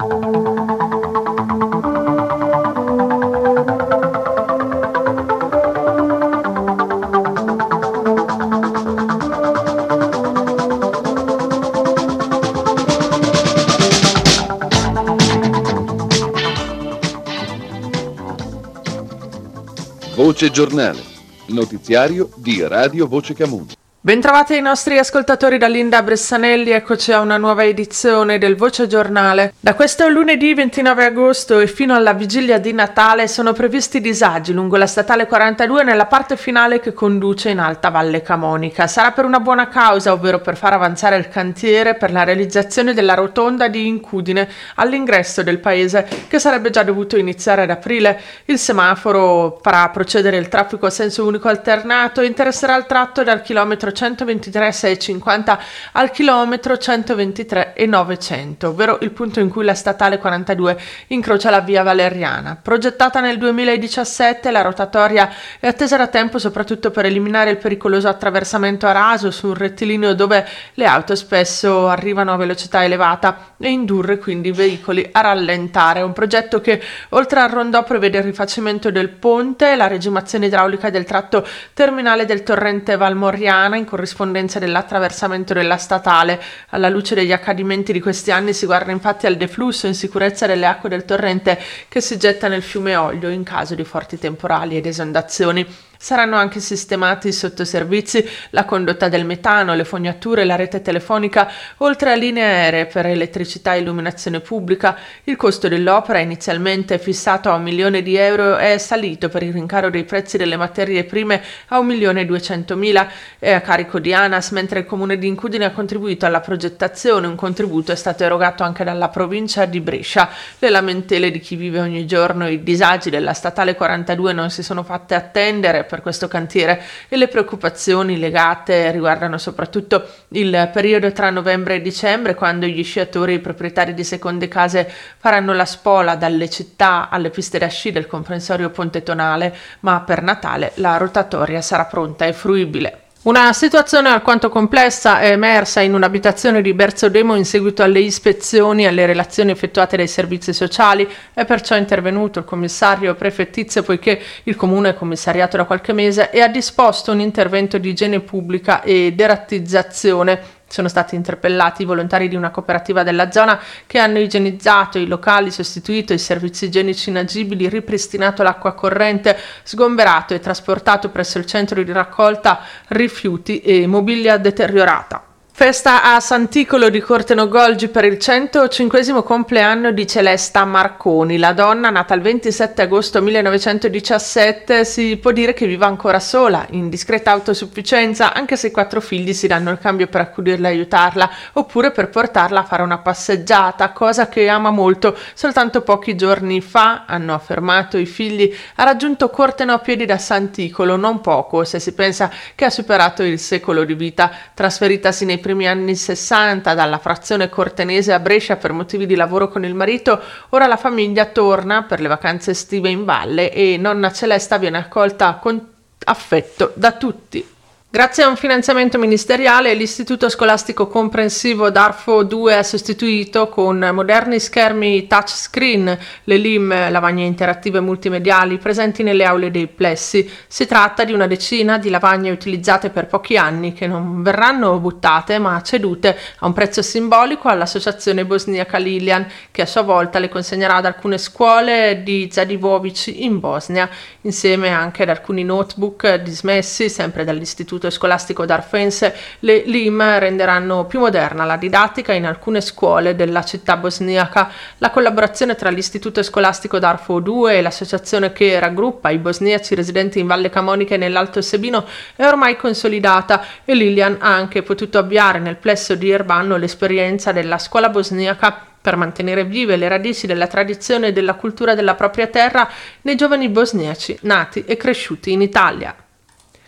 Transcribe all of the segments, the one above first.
Voce Giornale, notiziario di Radio Voce Camuso. Bentrovati i nostri ascoltatori da Linda Bressanelli, eccoci a una nuova edizione del Voce Giornale. Da questo lunedì 29 agosto e fino alla vigilia di Natale sono previsti disagi lungo la statale 42 nella parte finale che conduce in Alta Valle Camonica. Sarà per una buona causa, ovvero per far avanzare il cantiere per la realizzazione della rotonda di Incudine all'ingresso del paese, che sarebbe già dovuto iniziare ad aprile. Il semaforo farà procedere il traffico a senso unico alternato e interesserà il tratto dal chilometro 123,650 al chilometro 123,900, ovvero il punto in cui la statale 42 incrocia la via Valeriana. Progettata nel 2017, la rotatoria è attesa da tempo soprattutto per eliminare il pericoloso attraversamento a raso su un rettilineo dove le auto spesso arrivano a velocità elevata e indurre quindi i veicoli a rallentare. Un progetto che, oltre al rondò, prevede il rifacimento del ponte, la regimazione idraulica del tratto terminale del torrente Valmoriana in corrispondenza dell'attraversamento della statale. Alla luce degli accadimenti di questi anni si guarda infatti al deflusso in sicurezza delle acque del torrente che si getta nel fiume Oglio in caso di forti temporali ed esondazioni. Saranno anche sistemati i sottoservizi, la condotta del metano, le fognature, la rete telefonica, oltre a linee aeree per elettricità e illuminazione pubblica. Il costo dell'opera, inizialmente fissato a €1.000.000, è salito per il rincaro dei prezzi delle materie prime a €1.200.000. È a carico di ANAS, mentre il comune di Incudine ha contribuito alla progettazione. Un contributo è stato erogato anche dalla provincia di Brescia. Le lamentele di chi vive ogni giorno i disagi della statale 42 non si sono fatte attendere per questo cantiere e le preoccupazioni legate riguardano soprattutto il periodo tra novembre e dicembre, quando gli sciatori e i proprietari di seconde case faranno la spola dalle città alle piste da sci del comprensorio Ponte Tonale, ma per Natale la rotatoria sarà pronta e fruibile. Una situazione alquanto complessa è emersa in un'abitazione di Berzodemo in seguito alle ispezioni e alle relazioni effettuate dai servizi sociali. È perciò intervenuto il commissario prefettizio, poiché il comune è commissariato da qualche mese, e ha disposto un intervento di igiene pubblica e derattizzazione. Sono stati interpellati i volontari di una cooperativa della zona che hanno igienizzato i locali, sostituito i servizi igienici inagibili, ripristinato l'acqua corrente, sgomberato e trasportato presso il centro di raccolta rifiuti e mobilia deteriorata. Festa a Sant'Icolo di Cortenogolgi per il 105° compleanno di Celesta Marconi. La donna, nata il 27 agosto 1917, si può dire che viva ancora sola, in discreta autosufficienza, anche se i 4 figli si danno il cambio per accudirla e aiutarla, oppure per portarla a fare una passeggiata, cosa che ama molto. Soltanto pochi giorni fa, hanno affermato i figli, ha raggiunto Corteno a piedi da Sant'Icolo, non poco, se si pensa che ha superato il secolo di vita. Trasferitasi nei primi anni 60 dalla frazione cortenese a Brescia per motivi di lavoro con il marito, ora la famiglia torna per le vacanze estive in valle e nonna Celesta viene accolta con affetto da tutti. Grazie a un finanziamento ministeriale, l'Istituto Scolastico Comprensivo Darfo 2 ha sostituito con moderni schermi touchscreen le LIM, lavagne interattive multimediali, presenti nelle aule dei plessi. Si tratta di una decina di lavagne utilizzate per pochi anni che non verranno buttate ma cedute a un prezzo simbolico all'associazione bosniaca Lilian, che a sua volta le consegnerà ad alcune scuole di Zadivovic in Bosnia, insieme anche ad alcuni notebook dismessi sempre dall'Istituto Scolastico Darfense. Le LIM renderanno più moderna la didattica in alcune scuole della città bosniaca. La collaborazione tra l'Istituto Scolastico Darfo 2 e l'associazione che raggruppa i bosniaci residenti in Valle Camonica e nell'Alto Sebino è ormai consolidata e Lilian ha anche potuto avviare nel plesso di Erbanno l'esperienza della scuola bosniaca per mantenere vive le radici della tradizione e della cultura della propria terra nei giovani bosniaci nati e cresciuti in Italia.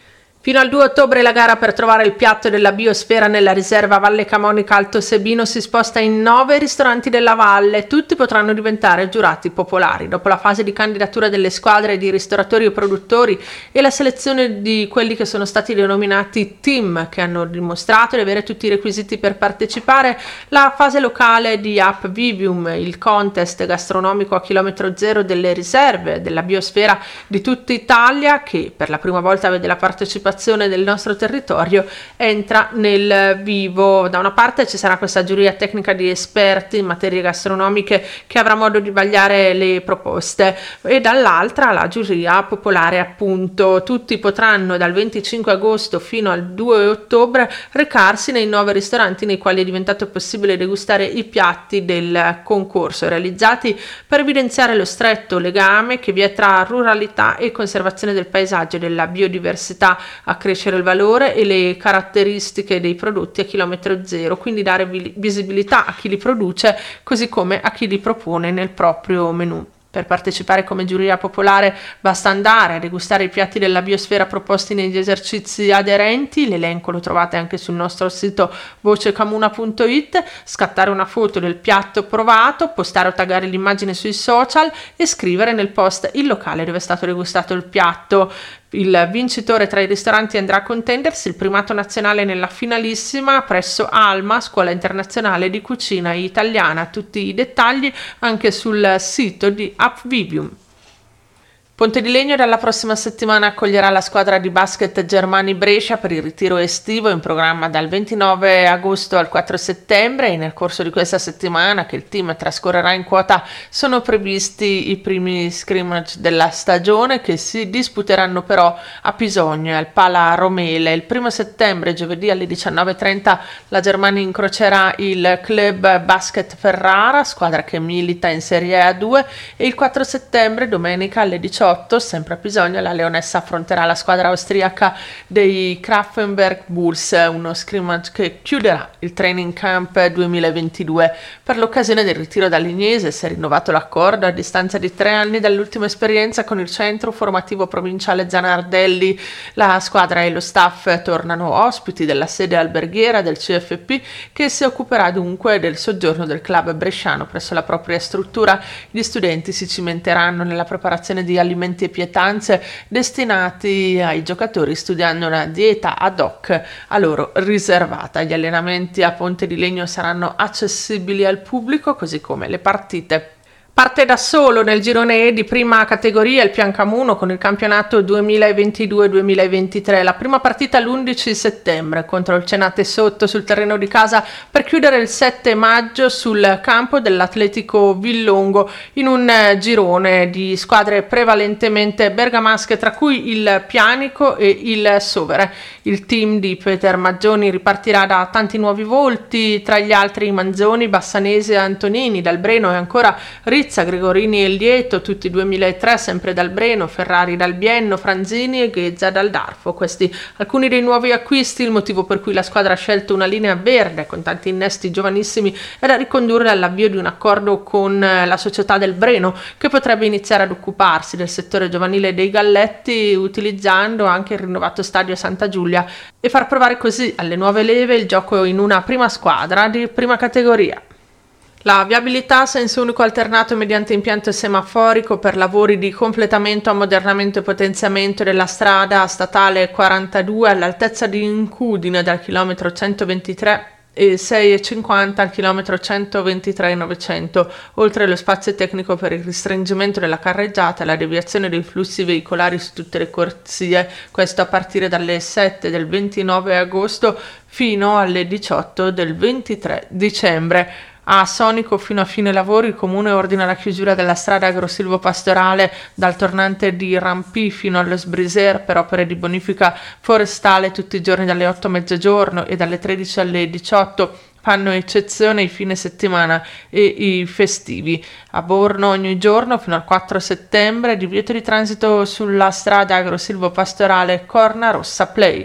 Fino al 2 ottobre la gara per trovare il piatto della biosfera nella riserva Valle Camonica Alto Sebino si sposta in 9 ristoranti della valle. Tutti potranno diventare giurati popolari. Dopo la fase di candidatura delle squadre di ristoratori e produttori e la selezione di quelli che sono stati denominati team, che hanno dimostrato di avere tutti i requisiti per partecipare, la fase locale di Up Vivium, il contest gastronomico a chilometro zero delle riserve della biosfera di tutta Italia, che per la prima volta vede la partecipazione del nostro territorio, entra nel vivo. Da una parte ci sarà questa giuria tecnica di esperti in materie gastronomiche che avrà modo di vagliare le proposte, e dall'altra la giuria popolare, appunto. Tutti potranno dal 25 agosto fino al 2 ottobre recarsi nei 9 ristoranti nei quali è diventato possibile degustare i piatti del concorso, realizzati per evidenziare lo stretto legame che vi è tra ruralità e conservazione del paesaggio e della biodiversità, accrescere il valore e le caratteristiche dei prodotti a chilometro zero, quindi dare visibilità a chi li produce così come a chi li propone nel proprio menù. Per partecipare come giuria popolare basta andare a degustare i piatti della biosfera proposti negli esercizi aderenti, l'elenco lo trovate anche sul nostro sito vocecamuna.it, scattare una foto del piatto provato, postare o taggare l'immagine sui social e scrivere nel post il locale dove è stato degustato il piatto. Il vincitore tra i ristoranti andrà a contendersi il primato nazionale nella finalissima presso Alma, Scuola Internazionale di Cucina Italiana. Tutti i dettagli anche sul sito di Upvivium. Ponte di Legno dalla prossima settimana accoglierà la squadra di basket Germani Brescia per il ritiro estivo in programma dal 29 agosto al 4 settembre, e nel corso di questa settimana, che il team trascorrerà in quota, sono previsti i primi scrimmage della stagione, che si disputeranno però a Pisogno e al Pala Romele. Il 1 settembre, giovedì alle 19:30, la Germani incrocerà il Club Basket Ferrara, squadra che milita in Serie A2, e il 4 settembre, domenica alle 18, sempre a Pisogno, la Leonessa affronterà la squadra austriaca dei Krafenberg Bulls, uno scrimmage che chiuderà il training camp 2022. Per l'occasione del ritiro dall'Ignese si è rinnovato l'accordo a distanza di 3 anni dall'ultima esperienza con il centro formativo provinciale Zanardelli. La squadra e lo staff tornano ospiti della sede alberghiera del CFP, che si occuperà dunque del soggiorno del club bresciano presso la propria struttura. Gli studenti si cimenteranno nella preparazione di alimenti e pietanze destinati ai giocatori, studiando una dieta ad hoc a loro riservata. Gli allenamenti a Ponte di Legno saranno accessibili al pubblico, così come le partite. Parte da solo nel girone E di prima categoria il Piancamuno con il campionato 2022-2023. La prima partita l'11 settembre contro il Cenate Sotto sul terreno di casa, per chiudere il 7 maggio sul campo dell'Atletico Villongo, in un girone di squadre prevalentemente bergamasche, tra cui il Pianico e il Sovere. Il team di Peter Maggioni ripartirà da tanti nuovi volti, tra gli altri Manzoni, Bassanese, Antonini, Dal Breno e ancora Gregorini e Lieto, tutti 2003, sempre dal Breno, Ferrari dal Bienno, Franzini e Ghezza dal Darfo. Questi alcuni dei nuovi acquisti, il motivo per cui la squadra ha scelto una linea verde con tanti innesti giovanissimi è da ricondurre all'avvio di un accordo con la società del Breno, che potrebbe iniziare ad occuparsi del settore giovanile dei Galletti, utilizzando anche il rinnovato stadio Santa Giulia, e far provare così alle nuove leve il gioco in una prima squadra di prima categoria. La viabilità a senso unico alternato mediante impianto semaforico per lavori di completamento, ammodernamento e potenziamento della strada statale 42 all'altezza di Incudine dal chilometro 123 e 6,50 al chilometro 123,900, oltre lo spazio tecnico per il restringimento della carreggiata e la deviazione dei flussi veicolari su tutte le corsie, questo a partire dalle 7 del 29 agosto fino alle 18 del 23 dicembre. A Sonico, fino a fine lavori, il comune ordina la chiusura della strada agrosilvopastorale dal tornante di Rampì fino allo Sbriser per opere di bonifica forestale tutti i giorni dalle 8 a mezzogiorno e dalle 13 alle 18. Fanno eccezione i fine settimana e i festivi. A Borno ogni giorno fino al 4 settembre divieto di transito sulla strada agrosilvopastorale Corna Rossa Play.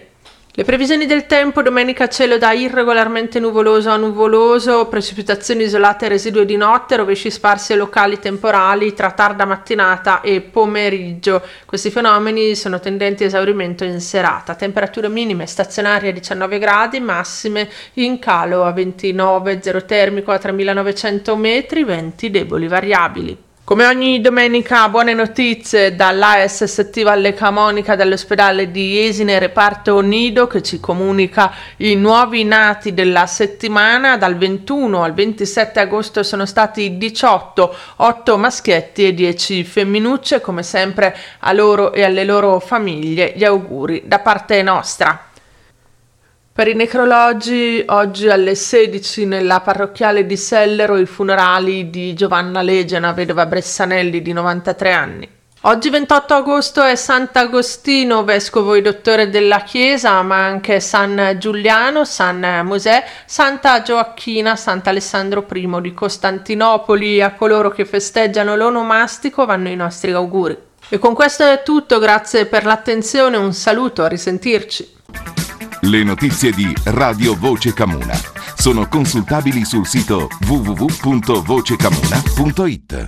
Le previsioni del tempo: domenica cielo da irregolarmente nuvoloso a nuvoloso, precipitazioni isolate e residue di notte, rovesci sparsi e locali temporali tra tarda mattinata e pomeriggio. Questi fenomeni sono tendenti a esaurimento in serata. Temperature minime stazionarie a 19 gradi, massime in calo a 29, zero termico a 3900 metri, venti deboli variabili. Come ogni domenica, buone notizie dall'ASST Valle Camonica, dall'ospedale di Jesine, reparto Nido, che ci comunica i nuovi nati della settimana. Dal 21 al 27 agosto sono stati 18, 8 maschietti e 10 femminucce. Come sempre a loro e alle loro famiglie gli auguri da parte nostra. Per i necrologi, oggi alle 16 nella parrocchiale di Sellero i funerali di Giovanna Legena, vedova Bressanelli, di 93 anni. Oggi 28 agosto è Sant'Agostino, vescovo e dottore della Chiesa, ma anche San Giuliano, San Mosè, Santa Gioacchina, Sant'Alessandro I di Costantinopoli. A coloro che festeggiano l'onomastico vanno i nostri auguri. E con questo è tutto, grazie per l'attenzione, un saluto, a risentirci. Le notizie di Radio Voce Camuna sono consultabili sul sito www.vocecamuna.it.